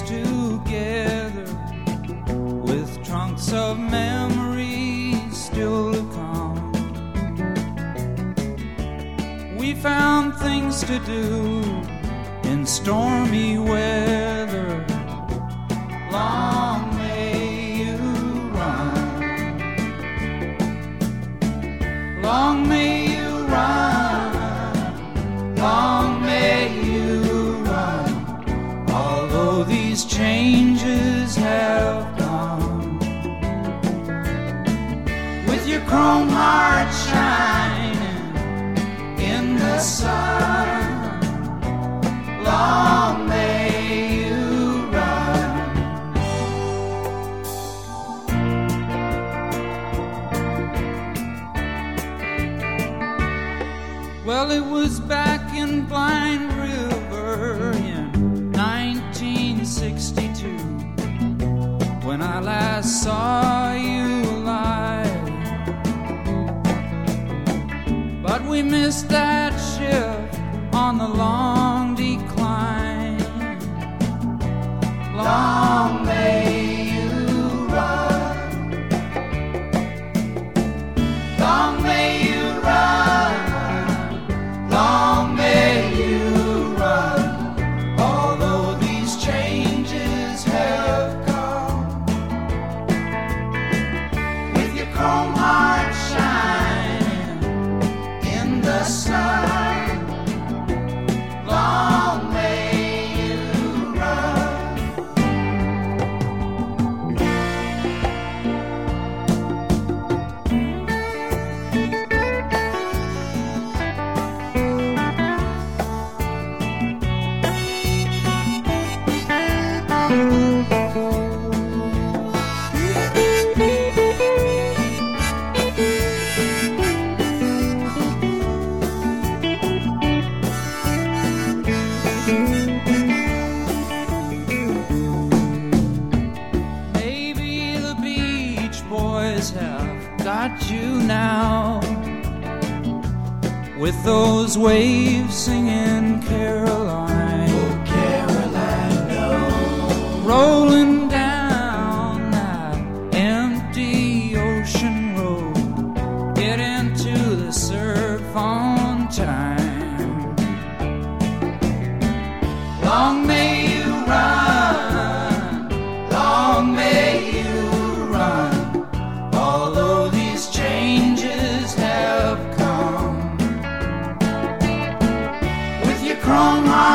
together with trunks of memories still to come. We found things to do in stormy weather. Long may you run. Long may you run. Long may you run. Although these changes have come, with your chrome heart shining in the sun. Long may you run. Well, it was back in Blind River in 1962 when I last saw you alive. But we missed that shift on the long decline. Long may you run. Long may you run. Long may you run. Although these changes have come, with your chrome heart shining in the sun. Long may you run. Maybe the Beach Boys have got you now, with those waves singing Caroline. Oh, Caroline, no. Rolling down that empty ocean road, get into the surf on time. Long may you run. Long may you run. Although these changes have come, with your chrome heart